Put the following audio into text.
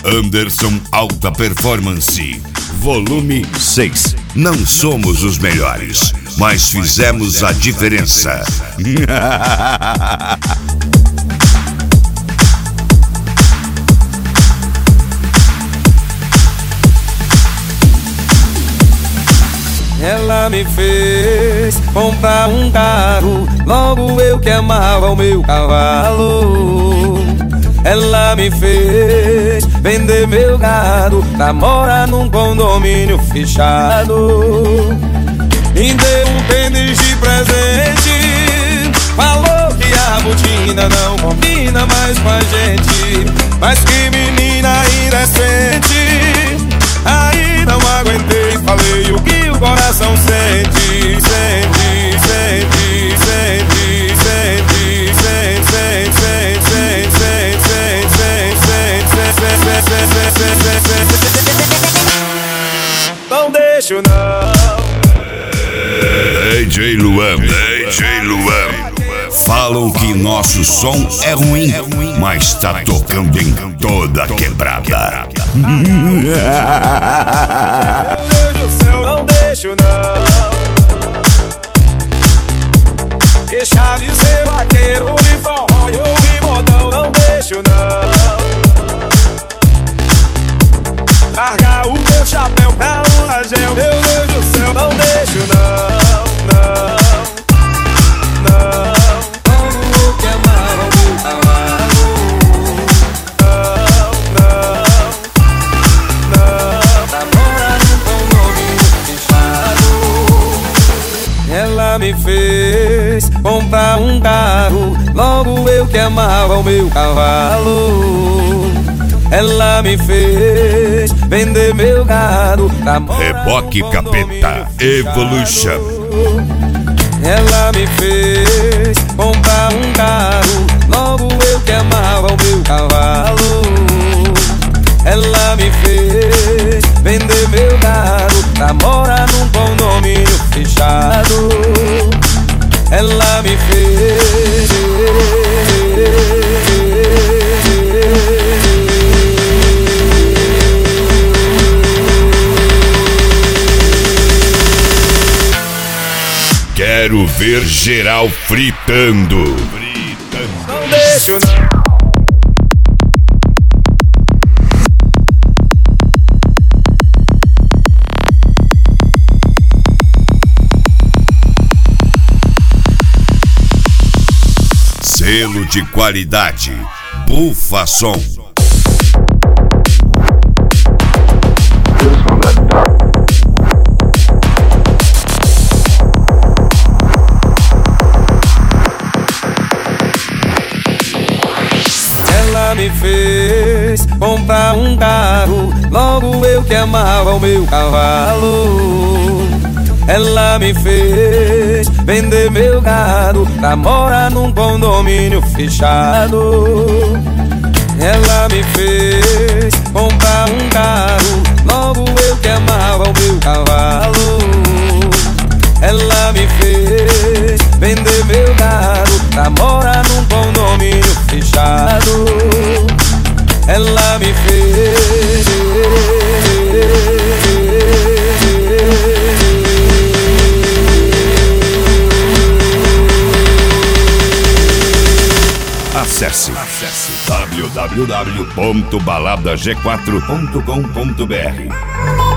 Anderson Alta Performance, volume 6. Não somos os melhores, mas fizemos a diferença. Ela me fez comprar um carro, logo eu que amava o meu cavalo. Ela me fez vender meu gado pra morar num condomínio fechado. Me deu um tênis de presente, falou que a botina não combina mais com a gente. Mas que menina indecente, aí não aguentei, falei o que o coração sente. Sente, sente, sente, sente, sente, sente, sente. Não deixo não. DJ Luan, DJ Luan. Falam que nosso som é ruim, mas tá tocando em toda quebrada. Meu Deus do céu, não deixo não. Que chave, ser vaqueiro, de forró e ouvir modão, não deixo não. Largar o meu chapéu pra um ragel, meu Deus do céu, não deixo não, não, não. Como eu que amava o meu cavalo, não, não, pra morar num condomínio fechado. Ela me fez comprar um carro, logo eu que amava o meu cavalo. Ela me fez vender meu gado pra morar Reboque num Capeta condomínio Evolution. fechado. Ela me fez comprar um carro, logo eu que amava o meu cavalo. Ela me fez vender meu gado pra morar num condomínio fechado. Ela me fez. Quero ver geral fritando. Não deixo não. Selo de qualidade, Bufa Som. Ela me fez comprar um carro, logo eu que amava o meu cavalo. Ela me fez vender meu gado pra morar num condomínio fechado. Ela me fez comprar um carro, logo eu que amava o meu cavalo. Ela me fez vender meu gado pra morar num condomínio fechado. Ela me fez. Acesse www.baladag4.com.br.